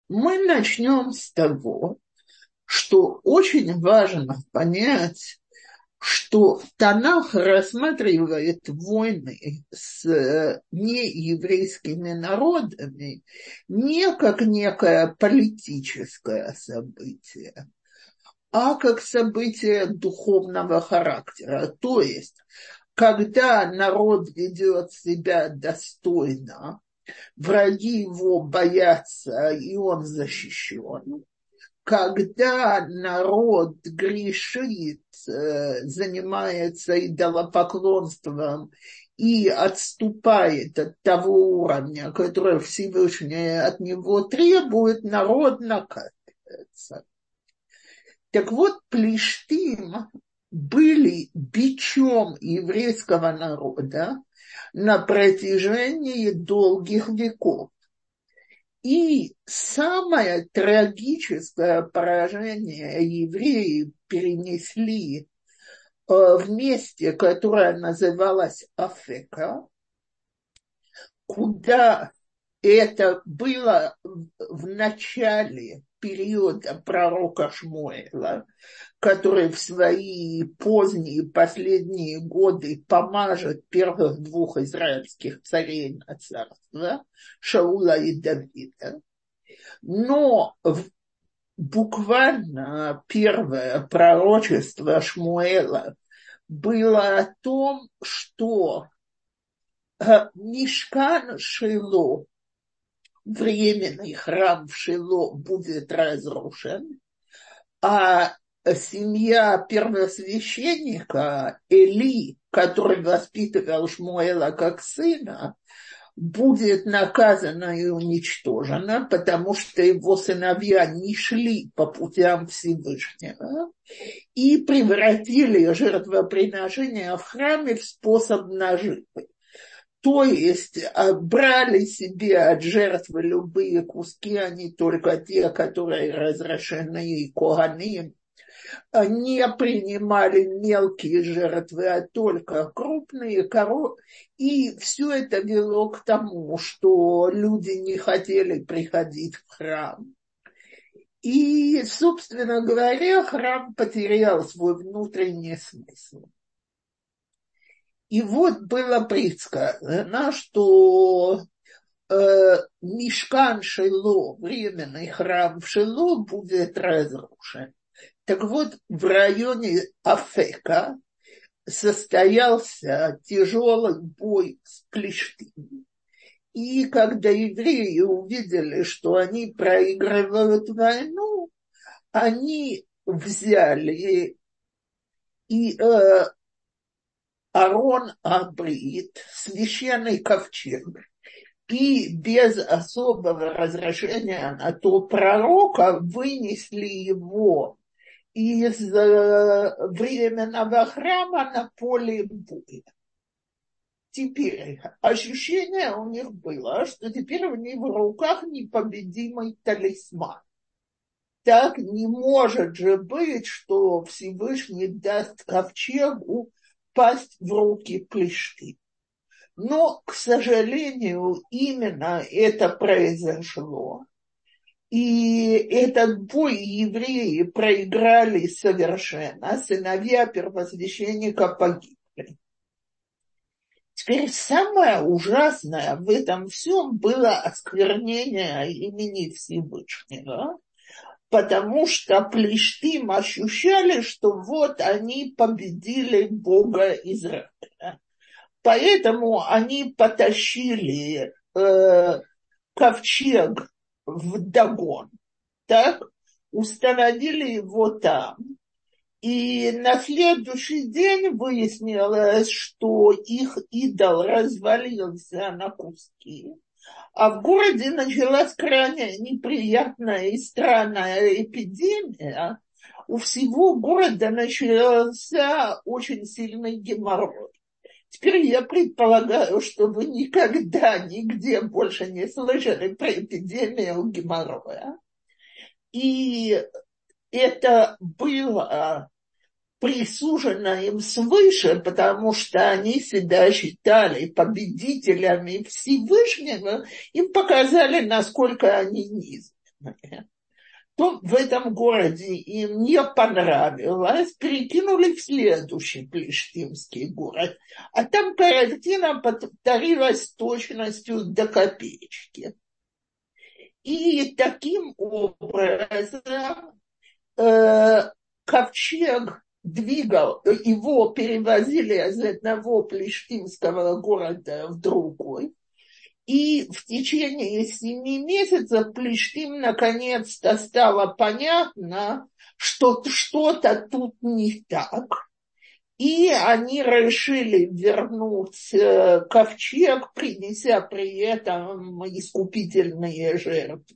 Мы начнем с того, что очень важно понять, что Танах рассматривает войны с нееврейскими народами не как некое политическое событие, а как событие духовного характера. То есть, когда народ ведет себя достойно, враги его боятся, и он защищен. Когда народ грешит, занимается идолопоклонством и отступает от того уровня, который Всевышний от него требует, народ накапливается. Так вот, Плиштим были бичом еврейского народа на протяжении долгих веков. И самое трагическое поражение евреи перенесли в месте, которое называлось Афека, куда это было в начале периода пророка Шмуэла, который в свои поздние последние годы помажет первых двух израильских царей на царство, Шаула и Давида. Но буквально первое пророчество Шмуэла было о том, что Мишкан Шило, временный храм в Шило, будет разрушен, а семья первосвященника Эли, который воспитывал Шмуэла как сына, будет наказана и уничтожена, потому что его сыновья не шли по путям Всевышнего и превратили жертвоприношение в храме в способ наживы. То есть брали себе от жертвы любые куски, а не только те, которые разрешены коганим, не принимали мелкие жертвы, а только крупные коровы. И все это вело к тому, что люди не хотели приходить в храм. И, собственно говоря, храм потерял свой внутренний смысл. И вот было предсказано, что Мишкан Шило, временный храм в Шило, будет разрушен. Так вот, в районе Афека состоялся тяжелый бой с Плиштим. И когда евреи увидели, что они проигрывают войну, они взяли и Арон Абрит, священный ковчег, и без особого разрешения на то пророка вынесли его из временного храма на поле боя. Теперь ощущение у них было, что теперь у них в руках непобедимый талисман. Так не может же быть, что Всевышний даст ковчегу пасть в руки Плиштим. Но, к сожалению, именно это произошло. И этот бой евреи проиграли совершенно. Сыновья первосвященника погибли. Теперь самое ужасное в этом всем было осквернение имени Всевышнего, потому что Плиштим ощущали, что вот они победили Бога Израиля. Поэтому они потащили ковчег в Дагон, так, установили его там. И на следующий день выяснилось, что их идол развалился на куски. А в городе началась крайне неприятная и странная эпидемия. У всего города начался очень сильный геморрой. Теперь я предполагаю, что вы никогда нигде больше не слышали про эпидемию геморроя. И это было присужено им свыше, потому что они себя считали победителями Всевышнего, им показали, насколько они низы. то в этом городе им не понравилось, перекинули в следующий плештимский город. А там картина повторилась с точностью до копеечки. И таким образом ковчег двигал, его перевозили из одного плештимского города в другой. И в течение 7 месяцев Плештим наконец-то стало понятно, что что-то тут не так. И они решили вернуть ковчег, принеся при этом искупительные жертвы.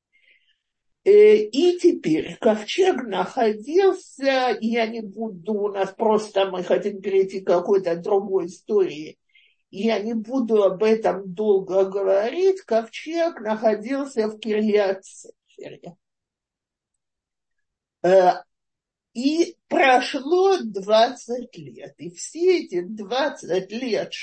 И теперь ковчег находился, я не буду, у нас просто мы хотим перейти к какой-то другой истории, я не буду об этом долго говорить, ковчег находился в Кирьят-Сефере. И прошло 20 лет, и все эти 20 лет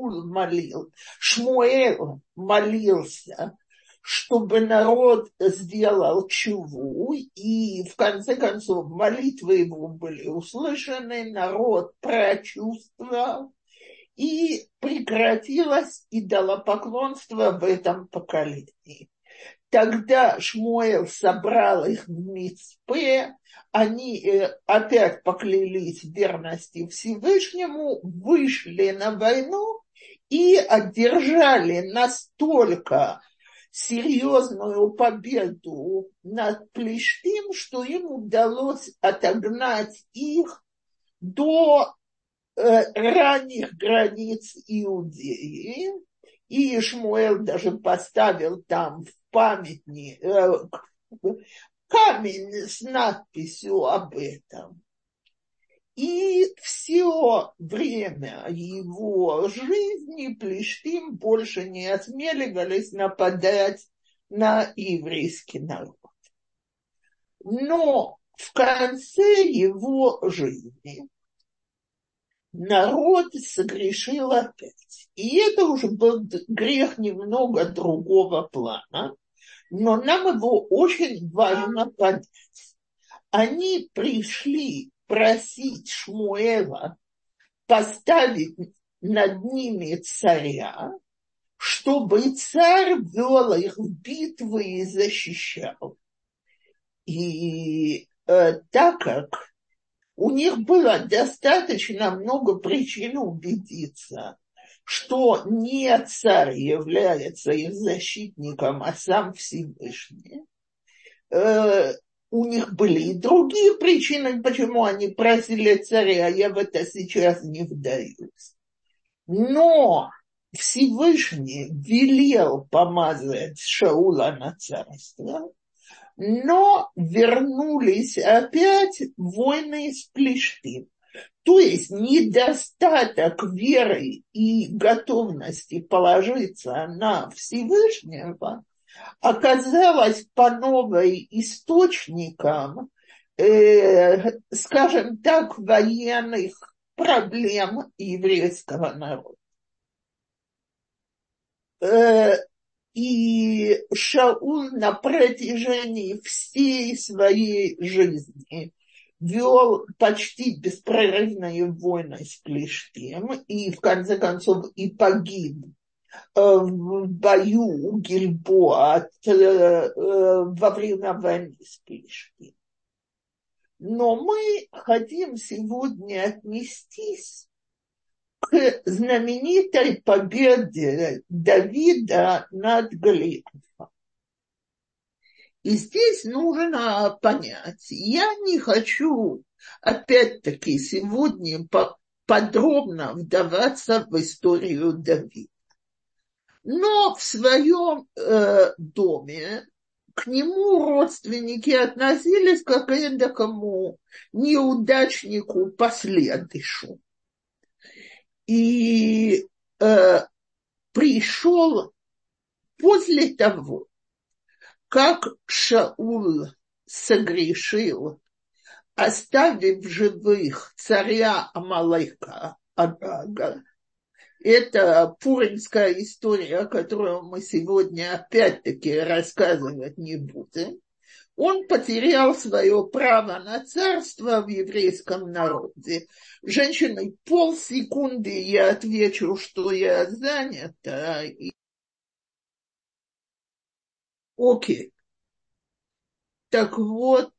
Шмуэл молился, чтобы народ сделал чуву, и в конце концов молитвы его были услышаны, народ прочувствовал, и прекратилось идолопоклонство в этом поколении. Тогда Шмуэл собрал их в Мицпе, они опять поклялись в верности Всевышнему, вышли на войну и одержали настолько серьезную победу над Плештим, что им удалось отогнать их до ранних границ Иудеи, и Шмуэл даже поставил там в памятник камень с надписью об этом. И все время его жизни Плештим больше не осмеливались нападать на еврейский народ. Но в конце его жизни народ согрешил опять. И это уже был грех немного другого плана, но нам его очень важно понять. Они пришли просить Шмуэла поставить над ними царя, чтобы царь вел их в битвы и защищал. И так как у них было достаточно много причин убедиться, что не царь является их защитником, а сам Всевышний. У них были и другие причины, почему они просили царя, я в это сейчас не вдаюсь. Но Всевышний велел помазать Шаула на царство, но вернулись опять войны из Плештим. То есть недостаток веры и готовности положиться на Всевышнего оказалось по новой источником, скажем так, военных проблем еврейского народа. И Шаул на протяжении всей своей жизни вел почти беспрерывные войны с Плештим и в конце концов и погиб в бою у Гильбоа во время войны с Плештим. Но мы хотим сегодня отнестись к знаменитой победе Давида над Голиафом. И здесь нужно понять, я не хочу, опять-таки, сегодня подробно вдаваться в историю Давида. Но в своем доме к нему родственники относились как к эдакому неудачнику последышу. И пришел после того, как Шаул согрешил, оставив живых царя Амалека Агага Это пуринская история, которую мы сегодня опять-таки рассказывать не будем. Он потерял свое право на царство в еврейском народе. Женщины, полсекунды я отвечу, что я занята. Окей. Так вот,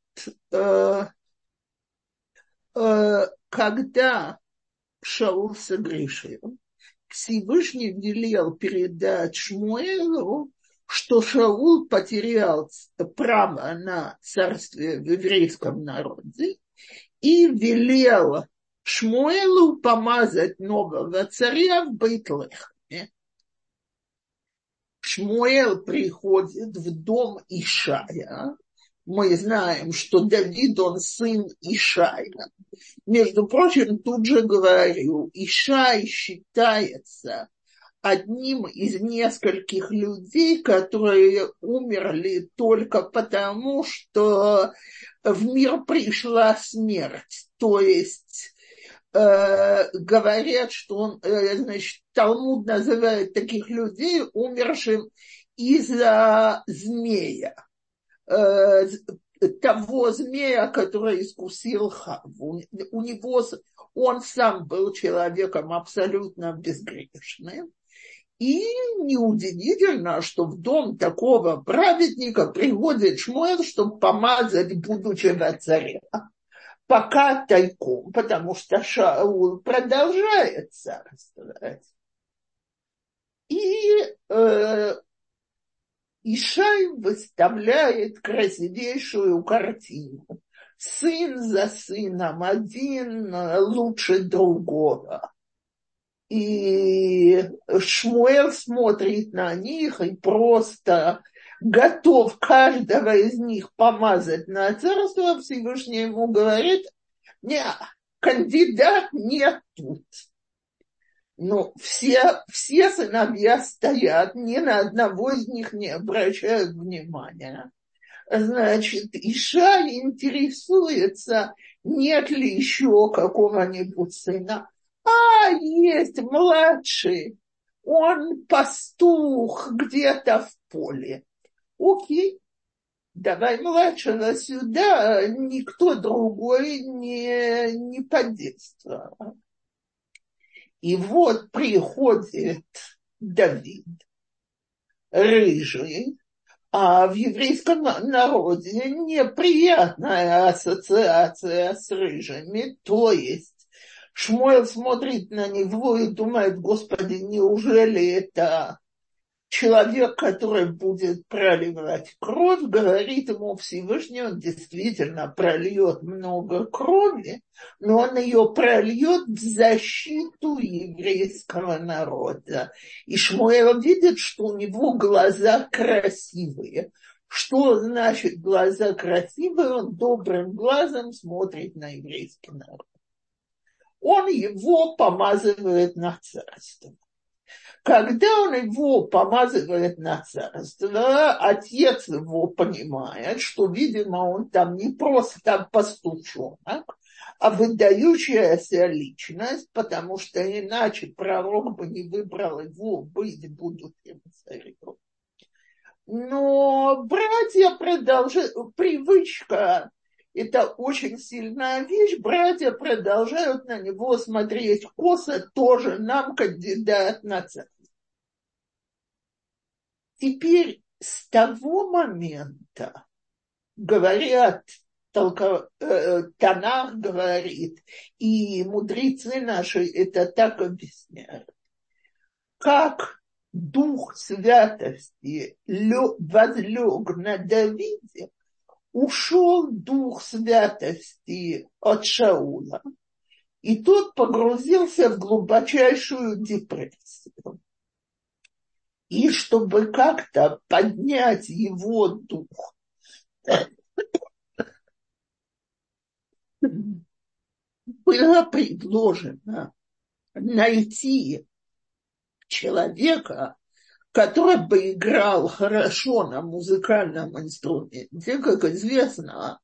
когда Шаул согрешил, Всевышний велел передать Шмуэлу, что Шаул потерял право на царствие в еврейском народе и велел Шмуэлу помазать нового царя в Бейт-Лехеме. Шмуэл приходит в дом Ишая. Мы знаем, что Давид, он сын Ишая. Между прочим, тут же говорю, Ишай считается одним из нескольких людей, которые умерли только потому, что в мир пришла смерть. То есть говорят, что он, значит, Талмуд называет таких людей умершим из-за змея. Того змея, который искусил Хавву. У него, он сам был человеком абсолютно безгрешным. И неудивительно, что в дом такого праведника приходит Шмуэл, чтобы помазать будущего царя. Пока тайком, потому что Шаул продолжает царствовать. И Ишай выставляет красивейшую картину. Сын за сыном, один лучше другого. И Шмуэл смотрит на них и просто готов каждого из них помазать на царство. Всевышний ему говорит: не, кандидат не тут. Но все сыновья стоят, ни на одного из них не обращают внимания. Значит, Ишай интересуется, нет ли еще какого-нибудь сына. Есть младший, он пастух где-то в поле. Окей, давай младшего сюда, никто другой не подействовал. И вот приходит Давид, рыжий, а в еврейском народе неприятная ассоциация с рыжими. То есть Шмуэл смотрит на него и думает: Господи, неужели это человек, который будет проливать кровь? Говорит ему Всевышний, он действительно прольет много крови, но он ее прольет в защиту еврейского народа. И Шмуэл видит, что у него глаза красивые. Что значит глаза красивые? Он добрым глазом смотрит на еврейский народ. Он его помазывает на царство. Когда он его помазывает на царство, отец его понимает, что, видимо, он там не просто пастушонок, а выдающаяся личность, потому что иначе пророк бы не выбрал его быть будущим царем. Но братья продолжают, привычка, это очень сильная вещь, братья продолжают на него смотреть косо, тоже нам кандидат на царь. Теперь с того момента, говорят, Танах говорит, и мудрецы наши это так объясняют, как дух святости возлег на Давиде, ушел дух святости от Шаула, и тот погрузился в глубочайшую депрессию. И чтобы как-то поднять его дух, было предложено найти человека, который бы играл хорошо на музыкальном инструменте. Как известно,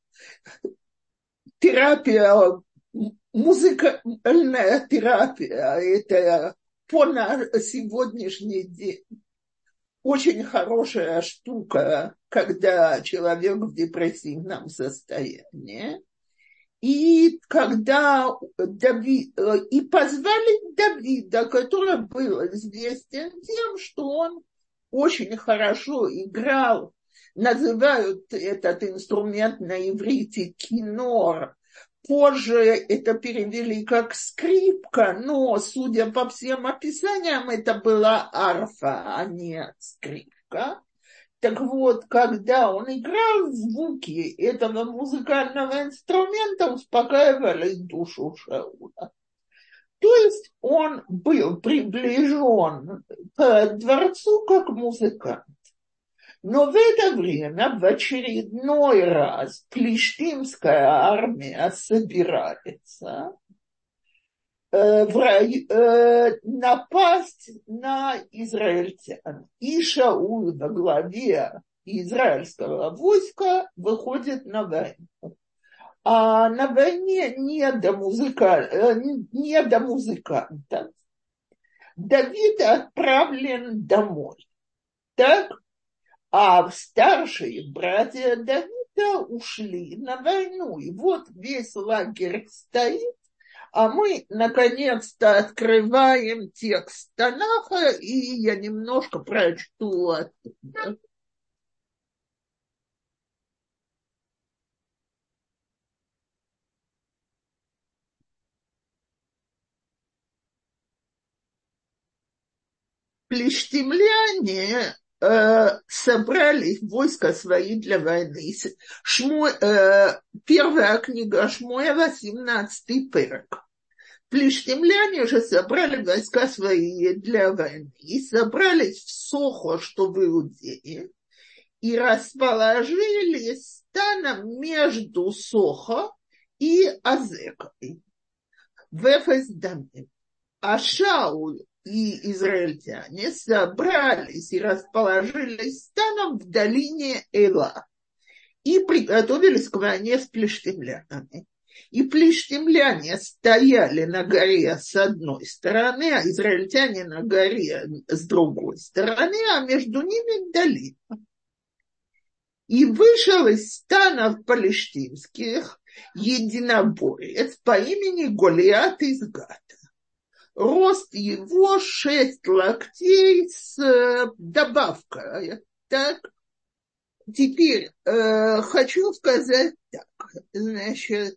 музыкальная терапия – это по сегодняшний день очень хорошая штука, когда человек в депрессивном состоянии. И когда и позвали Давида, который был известен тем, что он очень хорошо играл, называют этот инструмент на иврите кинор. Позже это перевели как скрипка, но, судя по всем описаниям, это была арфа, а не скрипка. Так вот, когда он играл, звуки этого музыкального инструмента успокаивали душу Шауля. То есть он был приближен к дворцу как музыкант. Но в это время в очередной раз плештимская армия собирается напасть на израильтян. И Шауль во главе израильского войска выходит на войну. А на войне не до музыкантов. Давид отправлен домой. Так? А старшие братья Давида ушли на войну. И вот весь лагерь стоит. А мы, наконец-то, открываем текст Танаха, и я немножко прочту оттуда. Плештимляне собрали войска свои для войны. Первая книга Шмуэла, 17-й перек. Плештимляне же собрали войска свои для войны и собрались в Сохо, что в Иудее, и расположились станом между Сохо и Азекой в Эфес-Даме. А Шауль и израильтяне собрались и расположились станом в долине Эла и приготовились к войне с плештимлянами. И плештимляне стояли на горе с одной стороны, а израильтяне на горе с другой стороны, а между ними долина. И вышел из станов палестинских единоборец по имени Голиат из Гата. Рост его 6 локтей с добавкой. Так, теперь хочу сказать так. Значит,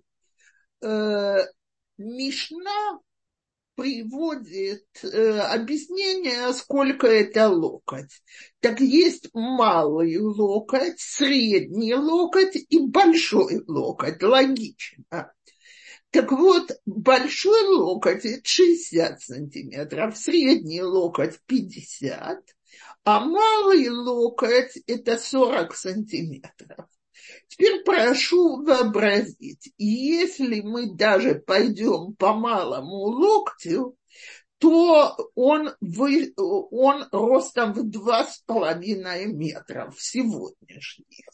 Мишна приводит объяснение, сколько это локоть. Так есть малый локоть, средний локоть и большой локоть. Логично. Так вот, большой локоть – это 60 сантиметров, средний локоть – 50, а малый локоть – это 40 сантиметров. Теперь прошу вообразить, если мы даже пойдем по малому локтю, то он ростом в 2,5 метра в сегодняшних.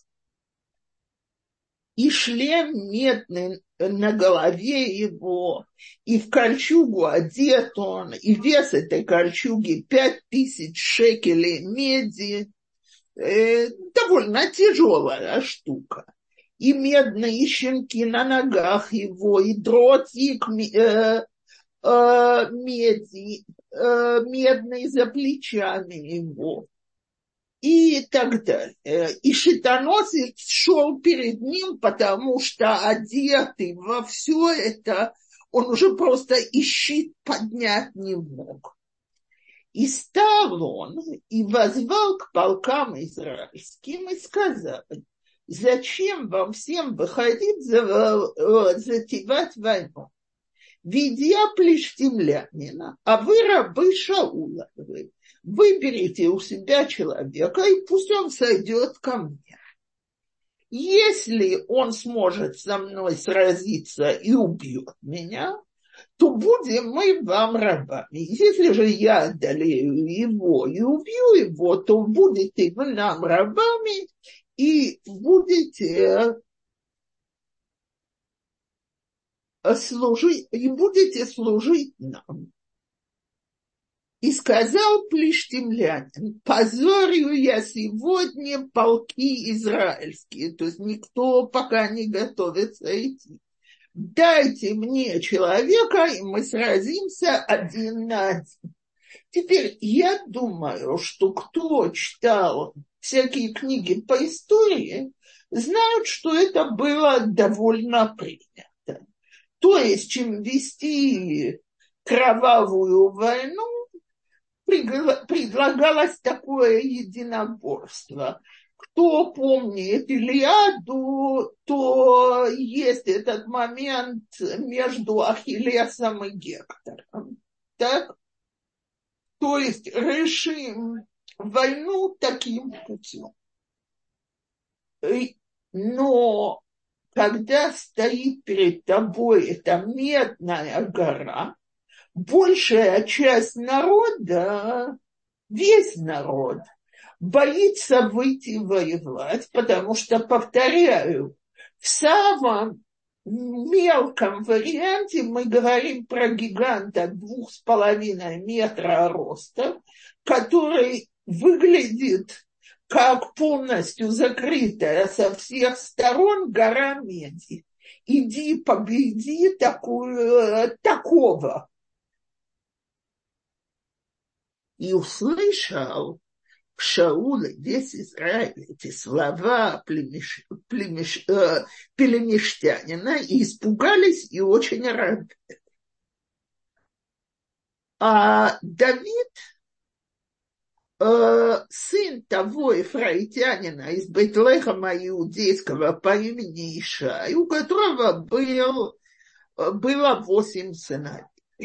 И шлем медный на голове его, и в кольчугу одет он, и вес этой кольчуги 5000 шекелей меди. Довольно тяжелая штука. И медные щенки на ногах его, и дротик меди, медный за плечами его. И так далее. И щитоносец шел перед ним, потому что одетый во все это, он уже просто и щит поднять не мог. И стал он и воззвал к полкам израильским и сказал: зачем вам всем выходить затевать войну? Ведь я плештимлянина, а вы рабы Шауловы. Выберите у себя человека, и пусть он сойдет ко мне. Если он сможет со мной сразиться и убьет меня, то будем мы вам рабами. Если же я одолею его и убью его, то будете вы нам рабами и будете служить нам. И сказал плештимлянин: позорю я сегодня полки израильские, то есть никто пока не готовится идти. Дайте мне человека, и мы сразимся один на один. Теперь я думаю, что кто читал всякие книги по истории, знают, что это было довольно принято. То есть, чем вести кровавую войну, предлагалось такое единоборство. Кто помнит Илиаду, то есть этот момент между Ахиллесом и Гектором. Так? То есть решим войну таким путем. Но когда стоит перед тобой эта медная гора, большая часть народа, весь народ, боится выйти воевать, потому что, повторяю, в самом мелком варианте мы говорим про гиганта 2,5 метра роста, который выглядит как полностью закрытая со всех сторон гора меди. Иди победи такого. И услышал Шаул и весь Израиль эти слова пелемиштянина и испугались и очень рады. А Давид, сын того ефраитянина из Бейт-Лехема иудейского по имени Ишай, у которого было 8 сыновей.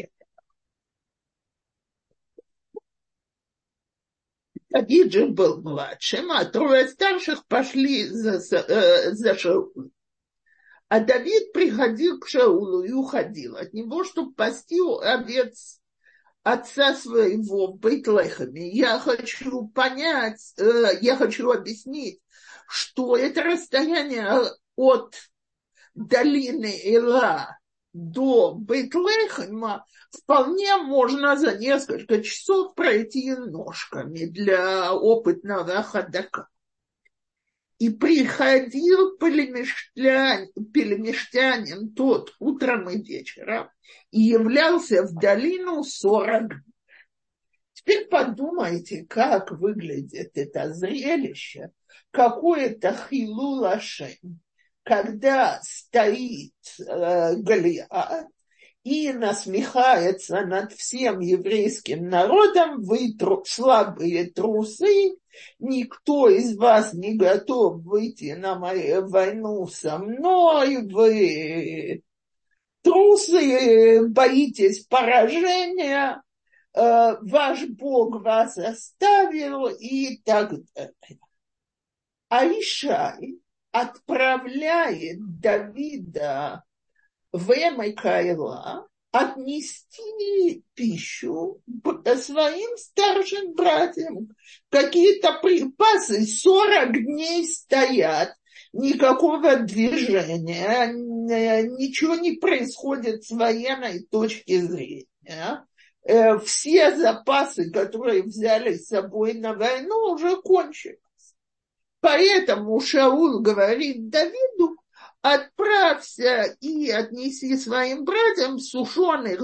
Давид же был младшим, а 3 старших пошли за Шаулом. А Давид приходил к Шаулу и уходил от него, чтобы пасти овец отца своего в Бейт-Лехеме. Я хочу объяснить, что это расстояние от долины Эла до Бейт-Лехема вполне можно за несколько часов пройти ножками для опытного ходока. И приходил пелемиштянин тот утром и вечером и являлся в долину 40 дней. Теперь подумайте, как выглядит это зрелище, какое-то хилул Ашем, когда стоит Голиаф и насмехается над всем еврейским народом: вы слабые трусы, никто из вас не готов выйти на мою войну со мной, вы трусы, боитесь поражения, ваш Бог вас оставил и так далее. А Ишай отправляет Давида в Эмекайла отнести пищу своим старшим братьям. Какие-то припасы 40 дней стоят, никакого движения, ничего не происходит с военной точки зрения. Все запасы, которые взяли с собой на войну, уже кончились. Поэтому Шаул говорит Давиду: отправься и отнеси своим братьям сушеных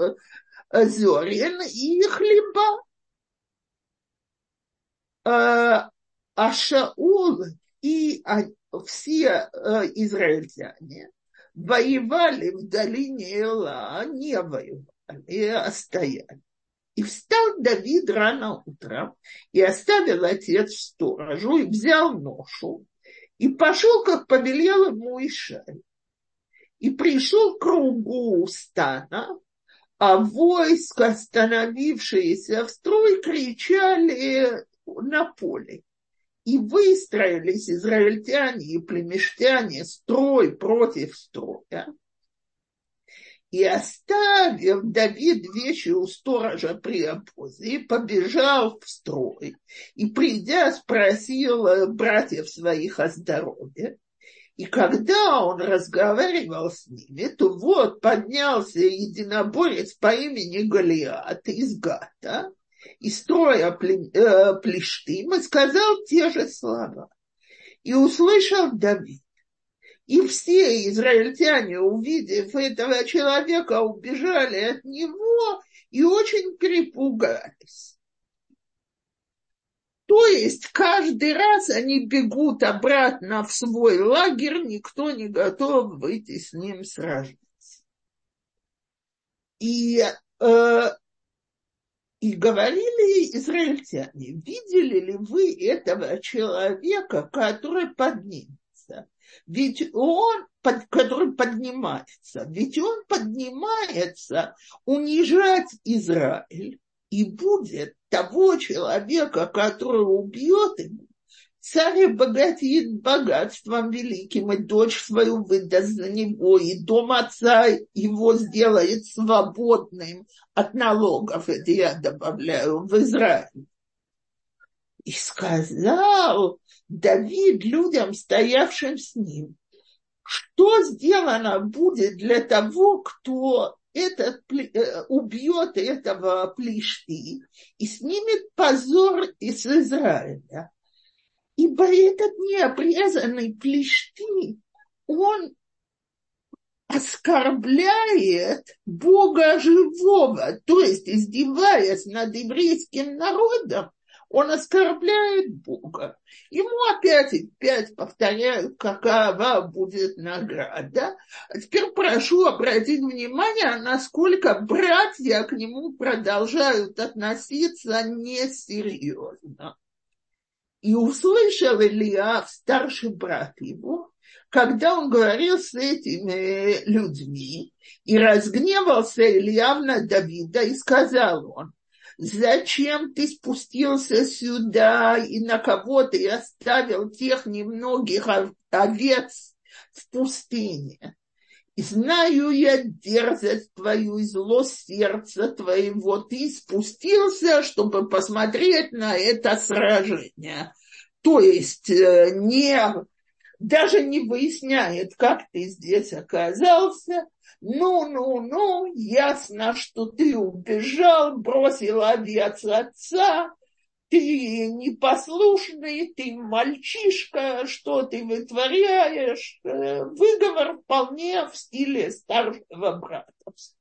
зерен и хлеба. А Шаул и все израильтяне воевали в долине Эла, не воевали, а стояли. И встал Давид рано утром, и оставил отец сторожу, и взял ношу, и пошел, как повелел ему Ишай. И пришел к кругу стана, а войско, остановившиеся в строй, кричали на поле. И выстроились израильтяне и племештяне строй против строя. И оставив Давид вещи у сторожа при обозе, побежал в строй. И, придя, спросил братьев своих о здоровье. И когда он разговаривал с ними, то вот поднялся единоборец по имени Голиат из Гата и строя Плештим, и сказал те же слова. И услышал Давид. И все израильтяне, увидев этого человека, убежали от него и очень перепугались. То есть каждый раз они бегут обратно в свой лагерь, никто не готов выйти с ним сражаться. И говорили израильтяне: видели ли вы этого человека, который поднимется? Который поднимается. Ведь он поднимается унижать Израиль, и будет того человека, который убьет его, царь обогатит богатством великим, и дочь свою выдаст за него, и дом отца его сделает свободным от налогов, это я добавляю, в Израиле. И сказал Давид людям, стоявшим с ним: что сделано будет для того, кто убьет этого Плишти и снимет позор из Израиля? Ибо этот необрезанный Плишти, он оскорбляет Бога живого, то есть, издеваясь над еврейским народом, он оскорбляет Бога. Ему опять и опять повторяют, какова будет награда. А теперь прошу обратить внимание, насколько братья к нему продолжают относиться несерьезно. И услышал Илиав, старший брат его, когда он говорил с этими людьми, и разгневался Илиав на Давида, и сказал он: зачем ты спустился сюда, и на кого ты оставил тех немногих овец в пустыне? И знаю я дерзость твою и зло сердца твоего. Ты спустился, чтобы посмотреть на это сражение. То есть даже не выясняет, как ты здесь оказался. Ну, ясно, что ты убежал, бросил овец отца. Ты непослушный, ты мальчишка, что ты вытворяешь? Выговор вполне в стиле старшего брата.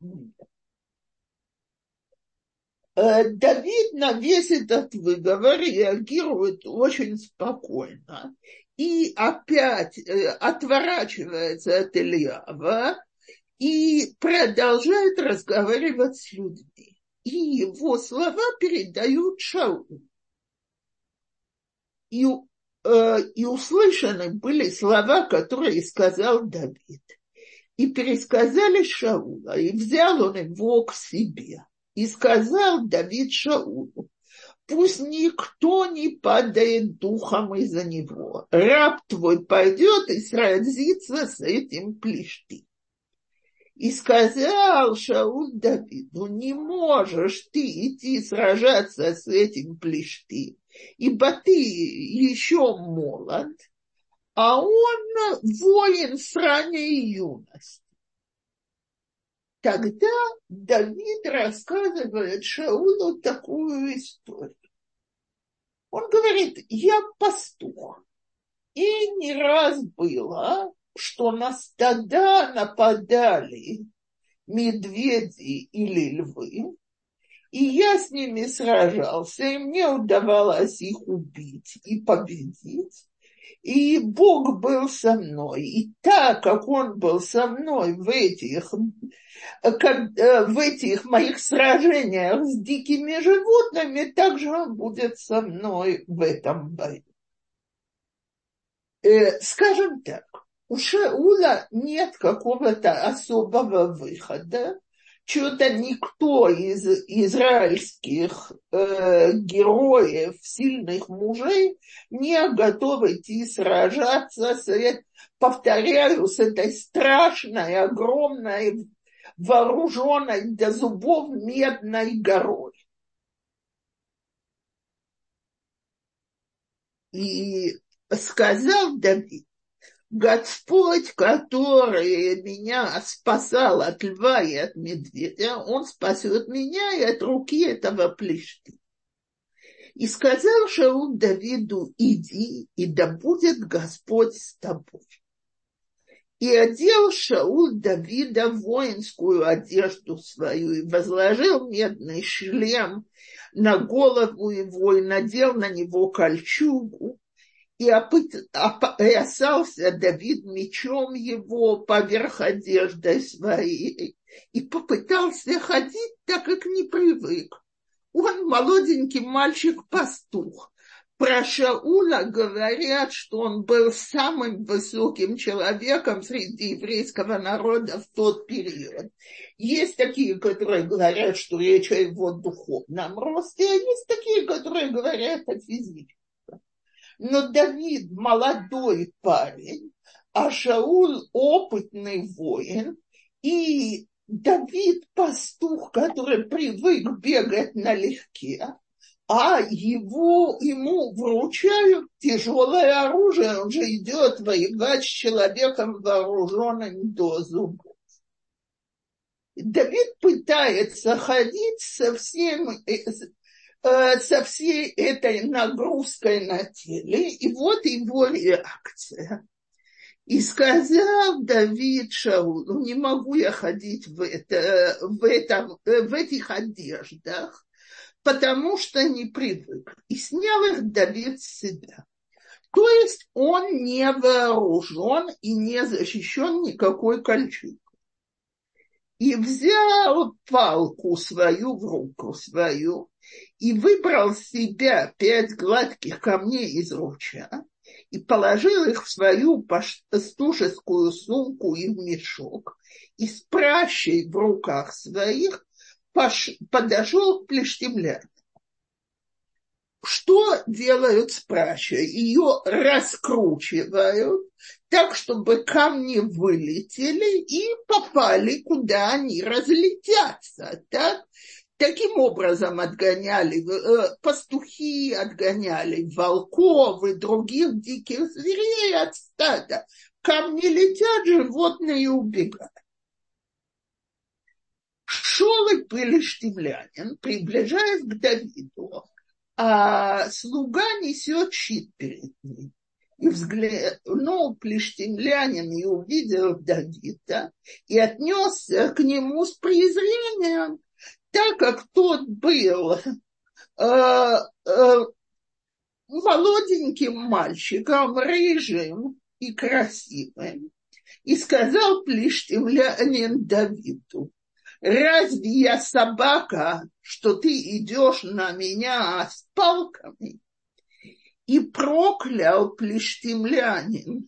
Давид на весь этот выговор реагирует очень спокойно и опять отворачивается от Элиава и продолжает разговаривать с людьми. И его слова передают Шаулу. И услышаны были слова, которые сказал Давид. И пересказали Шаула, и взял он его к себе. И сказал Давид Шаулу: пусть никто не падает духом из-за него. Раб твой пойдет и сразится с этим Плишти. И сказал Шауль Давиду: не можешь ты идти сражаться с этим Плишти, ибо ты еще молод, а он воин с ранней юности. Тогда Давид рассказывает Шаулу такую историю. Он говорит: я пастух, и не раз было, что на стада нападали медведи или львы, и я с ними сражался, и мне удавалось их убить и победить. И Бог был со мной. И так как Он был со мной в этих моих сражениях с дикими животными, так же Он будет со мной в этом бою. Скажем так, у Шаула нет какого-то особого выхода. Что-то никто из израильских героев, сильных мужей, не готов идти сражаться повторяю, с этой страшной, огромной, вооруженной до зубов медной горой. И сказал Давид: Господь, который меня спасал от льва и от медведя, он спасет меня и от руки этого Плишти. И сказал Шауль Давиду: иди, и да будет Господь с тобой. И одел Шауль Давида в воинскую одежду свою, и возложил медный шлем на голову его, и надел на него кольчугу, и опоясался Давид мечом его поверх одежды своей, и попытался ходить, так как не привык. Он молоденький мальчик-пастух. Про Шаула говорят, что он был самым высоким человеком среди еврейского народа в тот период. Есть такие, которые говорят, что речь о его духовном росте, а есть такие, которые говорят о физическом. Но Давид молодой парень, а Шауль опытный воин, и Давид пастух, который привык бегать налегке, а ему вручают тяжелое оружие, он же идет воевать с человеком вооруженным до зубов. Давид пытается ходить со всей этой нагрузкой на теле, и вот его реакция. И сказал Давид Шаулу: не могу я ходить в этих одеждах, потому что не привык. И снял их Давид с себя. То есть он не вооружен и не защищен никакой кольчугой. И взял палку свою в руку свою и выбрал себе 5 гладких камней из ручья и положил их в свою пастушескую сумку и в мешок, и с пращей в руках своих подошел к плештимлянам. Что делают с пращей? Ее раскручивают так, чтобы камни вылетели и попали, куда они разлетятся. Так? Таким образом отгоняли пастухи, отгоняли волков и других диких зверей от стада. Камни летят, животные убегают. Шел и плештимлянин, приближаясь к Давиду, а слуга несет щит перед ним. И взглянул плештимлянин и увидел Давида, и отнесся к нему с презрением, так как тот был молоденьким мальчиком, рыжим и красивым. И сказал плештимлянин Давиду: разве я собака, что ты идешь на меня с палками? И проклял плештимлянин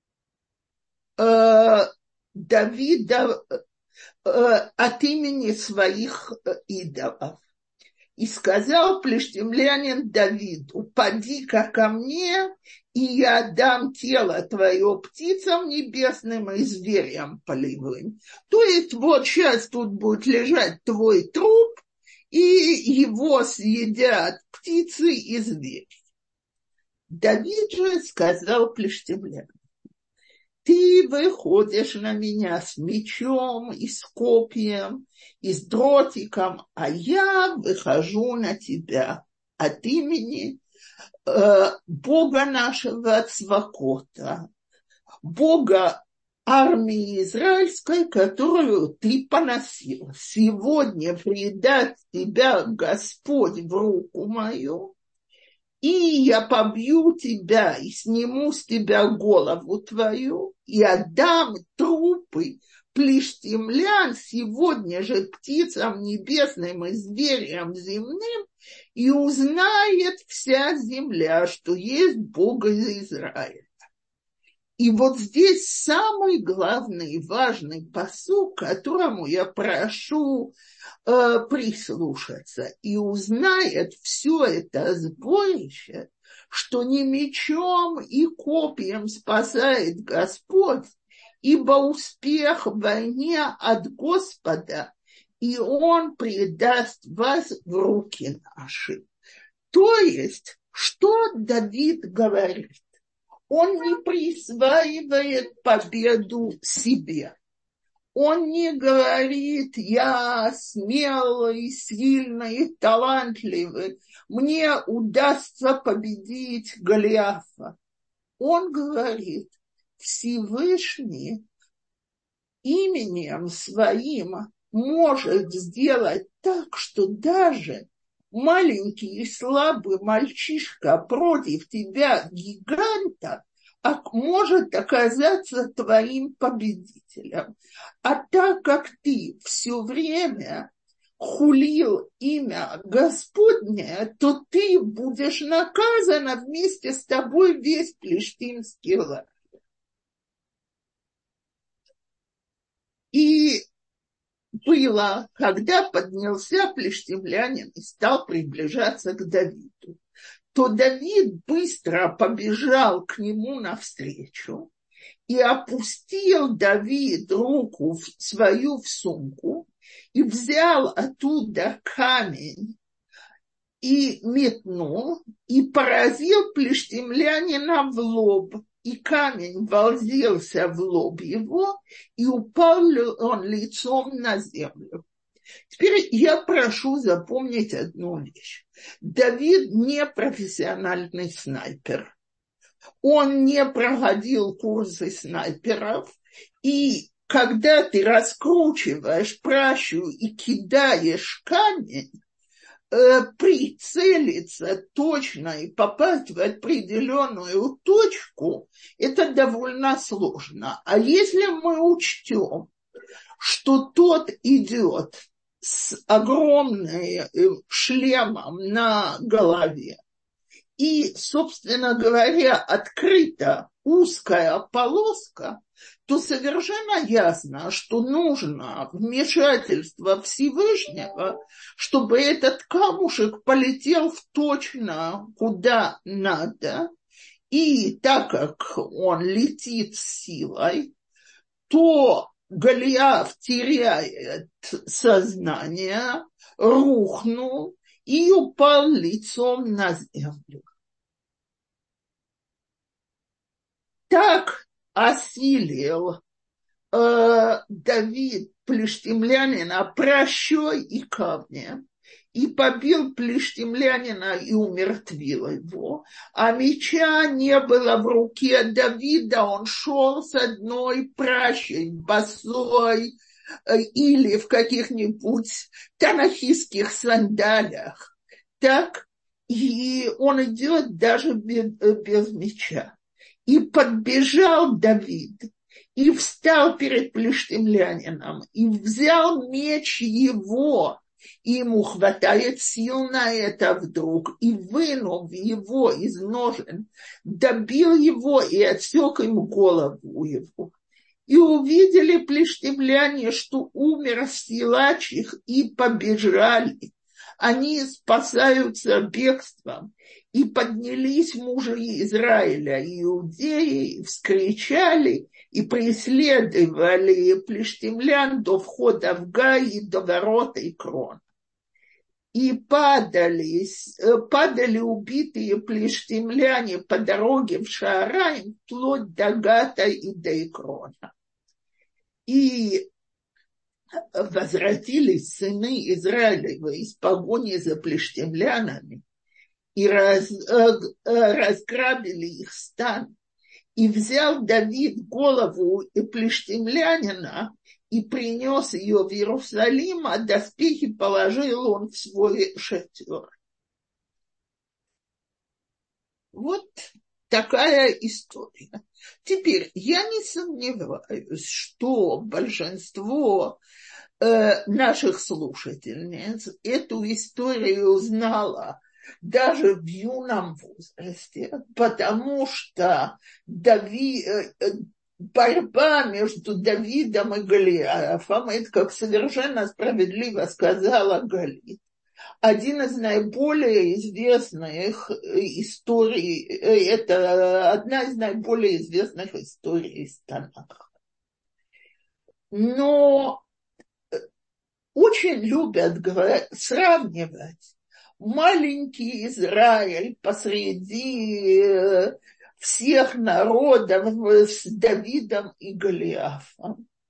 Давида от имени своих идолов. И сказал плештимлянин Давиду: поди-ка ко мне, и я дам тело твое птицам небесным и зверям полевым. То есть вот сейчас тут будет лежать твой труп, и его съедят птицы и звери. Давид же сказал плештимлянину: ты выходишь на меня с мечом и с копьем и с дротиком, а я выхожу на тебя от имени Бога нашего Цвакота, Бога армии израильской, которую ты поносил. Сегодня предаст тебя Господь в руку мою, и я побью тебя и сниму с тебя голову твою, и отдам трупы плештимлян сегодня же птицам небесным и зверям земным, и узнает вся земля, что есть Бог из Израиля. И вот здесь самый главный и важный пасук, которому я прошу прислушаться, и узнает все это сборище, что не мечом и копьем спасает Господь, ибо успех в войне от Господа, и Он предаст вас в руки наши. То есть, что Давид говорит? Он не присваивает победу себе. Он не говорит: я смелый, сильный, талантливый, мне удастся победить Голиафа. Он говорит: Всевышний именем своим может сделать так, что даже маленький и слабый мальчишка против тебя, гиганта, может оказаться твоим победителем. А так как ты все время хулил имя Господне, то ты будешь наказан, вместе с тобой весь плештимский лагерь. И было, когда поднялся плештимлянин и стал приближаться к Давиду, то Давид быстро побежал к нему навстречу, и опустил Давид руку свою в сумку и взял оттуда камень и метнул, и поразил плештимлянина в лоб. И камень вонзился в лоб его, и упал он лицом на землю. Теперь я прошу запомнить одну вещь. Давид не профессиональный снайпер. Он не проходил курсы снайперов. И когда ты раскручиваешь пращу и кидаешь камень, прицелиться точно и попасть в определенную точку, это довольно сложно. А если мы учтем, что тот идет с огромным шлемом на голове и, собственно говоря, открыта узкая полоска, то совершенно ясно, что нужно вмешательство Всевышнего, чтобы этот камушек полетел точно куда надо. И так как он летит с силой, то Голиаф теряет сознание, рухнул и упал лицом на землю. Так осилил Давид плештимлянина пращой и камнем, и побил плештимлянина и умертвил его. А меча не было в руке Давида, он шел с одной пращей, босой, или в каких-нибудь танахистских сандалиях. Так, и он идет даже без меча. И подбежал Давид, и встал перед плештимлянином, и взял меч его, и ему хватает сил на это вдруг, и вынув его из ножен, добил его и отсек ему голову его. И увидели плештимляне, что умер силач их, и побежали. Они спасаются бегством. И поднялись мужи Израиля, иудеи, и вскричали, и преследовали плештимлян до входа в Гай, до ворот Экрона. И падали убитые плештимляне по дороге в Шаараим, вплоть до Гата и до Экрона. И возвратились сыны Израилевы из погони за плештимлянами, и разграбили их стан. И взял Давид голову плештимлянина и принес ее в Иерусалим, а доспехи положил он в свой шатер. Вот такая история. Теперь я не сомневаюсь, что большинство наших слушательниц эту историю знало даже в юном возрасте, потому что борьба между Давидом и Голиафом, это, как совершенно справедливо сказала Галит, один из наиболее известных историй, это одна из наиболее известных историй из Танаха. Но очень любят сравнивать маленький Израиль посреди всех народов с Давидом и Голиафом.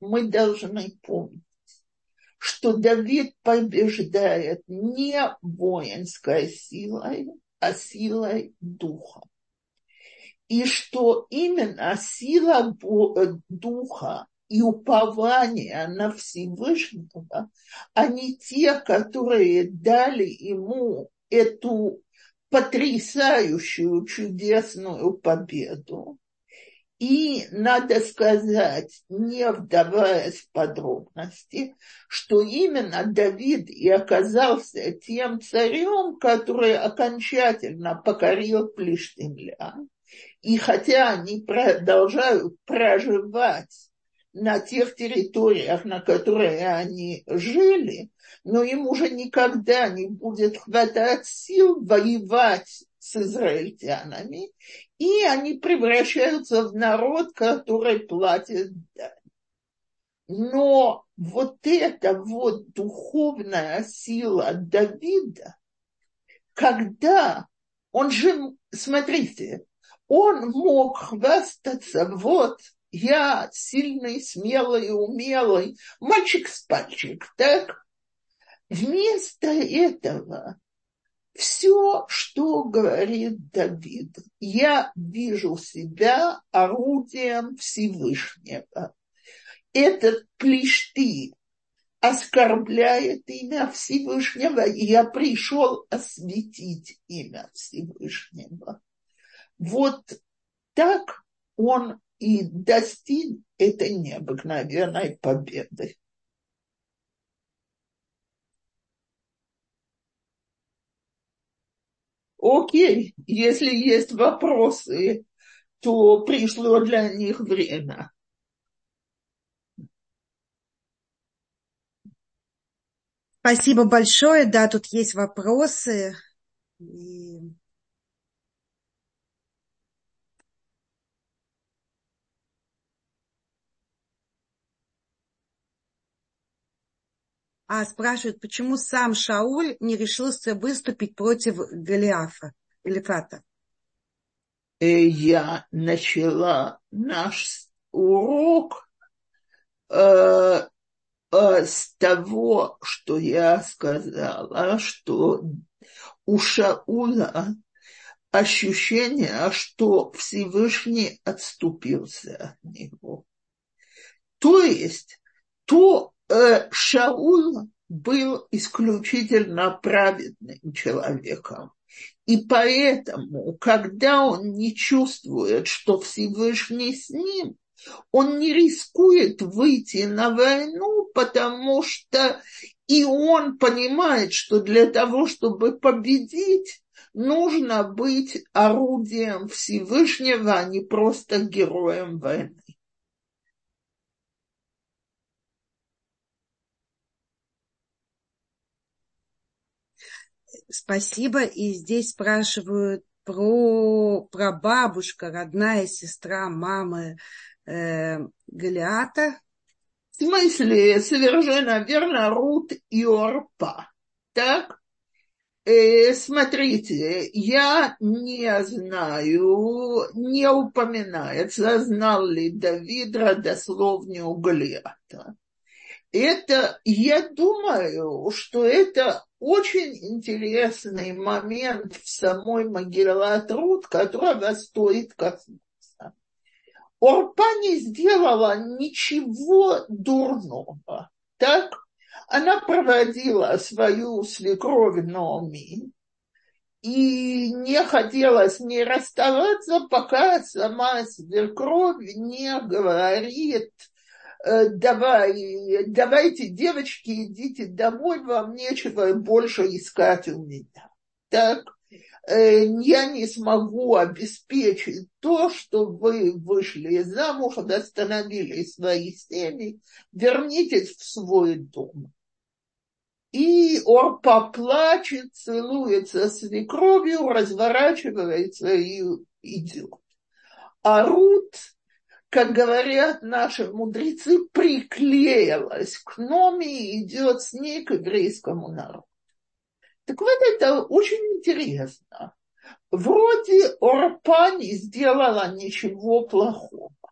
мы должны помнить, что Давид побеждает не воинской силой, а силой духа. И что именно сила духа и упование на Всевышнего, они те, которые дали ему эту потрясающую, чудесную победу. И надо сказать, не вдаваясь в подробности, что именно Давид и оказался тем царем, который окончательно покорил плештимлян. И хотя они продолжают проживать на тех территориях, на которых они жили, но им уже никогда не будет хватать сил воевать с израильтянами, и они превращаются в народ, который платит дань. Но вот эта вот духовная сила Давида, когда он же, смотрите, он мог хвастаться, вот, я сильный, смелый, умелый, мальчик с пальчик, так? Вместо этого все, что говорит Давид, я вижу себя орудием Всевышнего. Этот Плиштим оскорбляет имя Всевышнего, и я пришел осветить имя Всевышнего. Вот так он и достиг этой необыкновенной победы. Окей, если есть вопросы, то пришло для них время. Спасибо большое. Да, тут есть вопросы. Спрашивают, почему сам Шауль не решился выступить против Голиафа? Я начала наш урок с того, что я сказала, что у Шауля ощущение, что Всевышний отступился от него. То есть, Шауль был исключительно праведным человеком. И поэтому, когда он не чувствует, что Всевышний с ним, он не рискует выйти на войну, потому что и он понимает, что для того, чтобы победить, нужно быть орудием Всевышнего, а не просто героем войны. Спасибо. И здесь спрашивают про бабушка, родная сестра мамы Голиата. В смысле, совершенно верно, Рут и Орпа. Так? Смотрите, я не знаю, не упоминается, знал ли Давид родословную Голиата. Я думаю, что это очень интересный момент в самой Мегиллат Рут, которого стоит коснуться. Орпа не сделала ничего дурного, так? Она проводила свою свекровь Ноами и не хотела с ней расставаться, пока сама свекровь не говорит: давайте, девочки, идите домой, вам нечего больше искать у меня. Так? Я не смогу обеспечить то, что вы вышли замуж, восстановили свои семьи, вернитесь в свой дом. И Орпа плачет, целуется с свекровью, разворачивается и идет. А Рут, как говорят наши мудрецы, приклеилась к Номи и идет с ней к еврейскому народу. Так вот, это очень интересно. Вроде Орпа не сделала ничего плохого,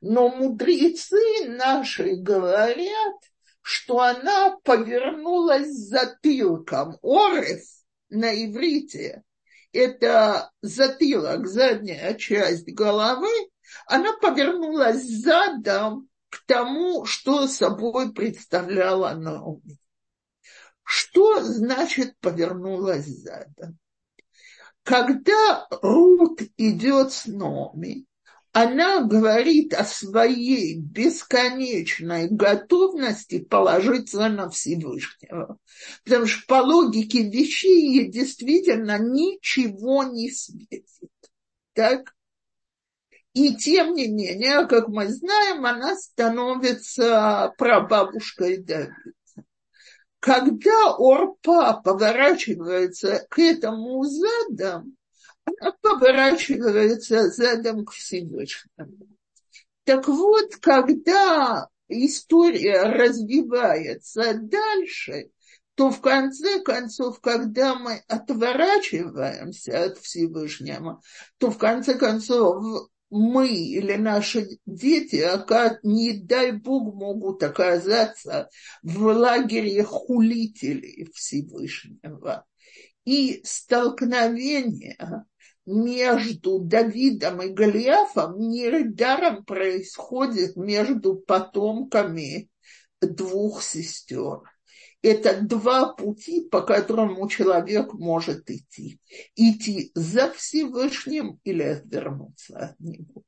Но мудрецы наши говорят, что она повернулась затылком. Орев на иврите – это затылок, задняя часть головы. Она повернулась задом к тому, что собой представляла Наоми. Что значит повернулась задом? Когда Рут идет с Наоми, она говорит о своей бесконечной готовности положиться на Всевышнего. Потому что по логике вещей ей действительно ничего не светит. Так? И тем не менее, как мы знаем, она становится прабабушкой Давида. Когда Орпа поворачивается к этому задом, она поворачивается задом к Всевышнему. Так вот, когда история развивается дальше, то в конце концов, когда мы отворачиваемся от Всевышнего, то в конце концов мы или наши дети, не дай Бог, могут оказаться в лагере хулителей Всевышнего. И столкновение между Давидом и Голиафом недаром происходит между потомками двух сестер. Это два пути, по которому человек может идти. Идти за Всевышним или отвернуться от него.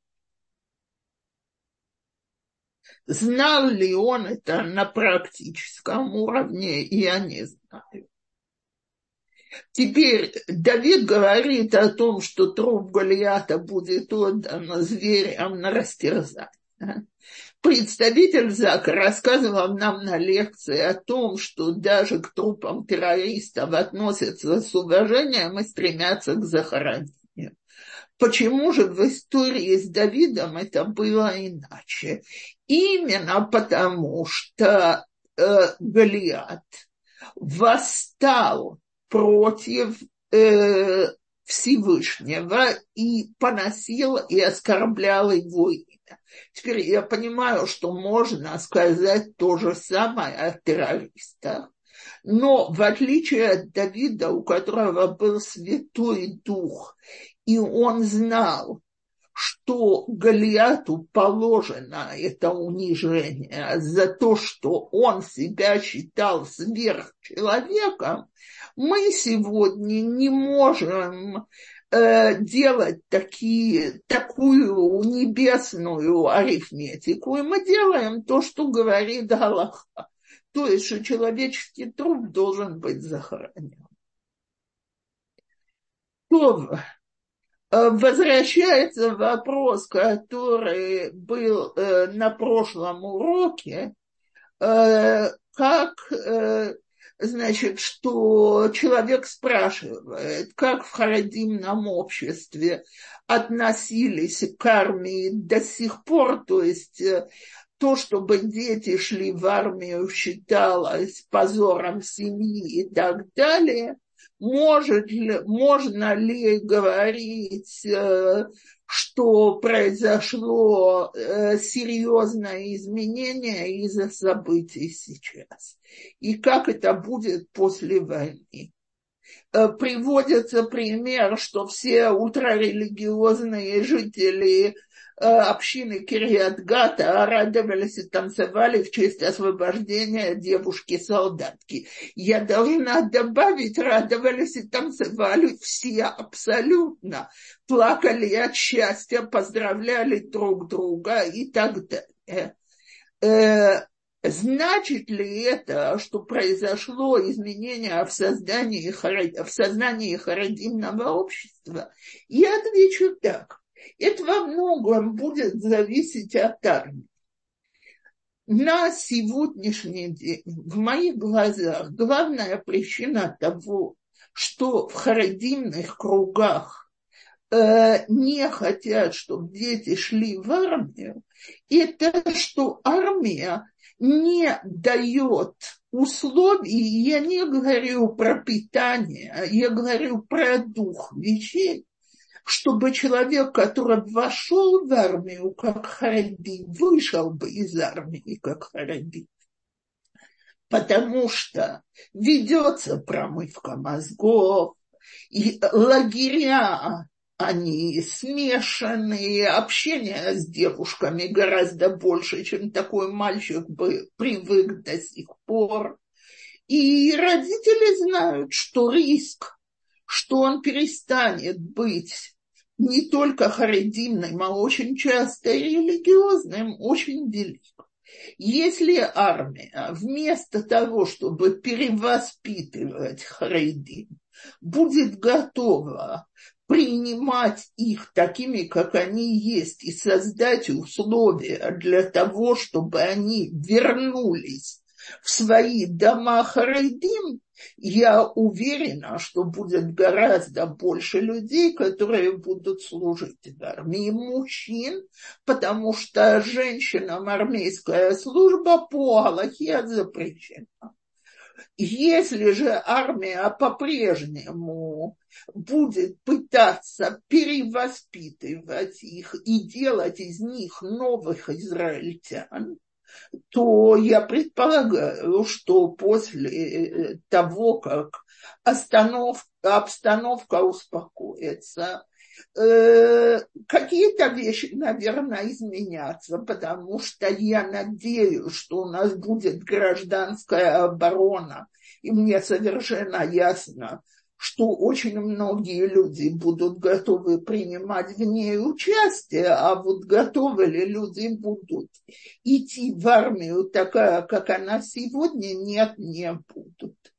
Знал ли он это на практическом уровне, я не знаю. Теперь Давид говорит о том, что труп Голиата будет отдан зверям на растерзание. Представитель ЗАГСа рассказывал нам на лекции о том, что даже к трупам террористов относятся с уважением и стремятся к захоронению. Почему же в истории с Давидом это было иначе? Именно потому, что Голиат восстал против Всевышнего и поносил и оскорблял его имя. Теперь я понимаю, что можно сказать то же самое о террористах, но в отличие от Давида, у которого был Святой Дух, и он знал, что Голиату положено это унижение за то, что он себя считал сверхчеловеком, мы сегодня не можем делать такую небесную арифметику, и мы делаем то, что говорит Галаха. То есть, что человеческий труп должен быть захоронен. То возвращается вопрос, который был на прошлом уроке, значит, что человек спрашивает, как в харидимном обществе относились к армии до сих пор, то есть то, чтобы дети шли в армию, считалось позором семьи и так далее. Можно ли говорить, что произошло серьезное изменение из-за событий сейчас? И как это будет после войны? Приводится пример, что все ультрарелигиозные жители общины Кирьят-Гата радовались и танцевали в честь освобождения девушки-солдатки. Я должна добавить, радовались и танцевали все абсолютно. Плакали от счастья, поздравляли друг друга и так далее. Значит ли это, что произошло изменение в сознании харидимного общества? Я отвечу так. Это во многом будет зависеть от армии. На сегодняшний день, в моих глазах, главная причина того, что в харидимных кругах не хотят, чтобы дети шли в армию, это что армия не дает условий, я не говорю про питание, я говорю про дух вещей, чтобы человек, который вошел в армию как хареди, вышел бы из армии как хареди. Потому что ведется промывка мозгов, и лагеря, они смешанные, общение с девушками гораздо больше, чем такой мальчик бы привык до сих пор. И родители знают, что риск, что он перестанет быть не только харидимным, а очень часто и религиозным, очень велик. Если армия вместо того, чтобы перевоспитывать харидим, будет готова принимать их такими, как они есть, и создать условия для того, чтобы они вернулись в свои дома харидим, я уверена, что будет гораздо больше людей, которые будут служить в армии мужчин, потому что женщинам армейская служба по Аллахе запрещена. Если же армия по-прежнему будет пытаться перевоспитывать их и делать из них новых израильтян, то я предполагаю, что после того, как обстановка успокоится, какие-то вещи, наверное, изменятся, потому что я надеюсь, что у нас будет гражданская оборона, и мне совершенно ясно, что очень многие люди будут готовы принимать в ней участие, а вот готовы ли люди будут идти в армию такая, как она сегодня, нет, не будут.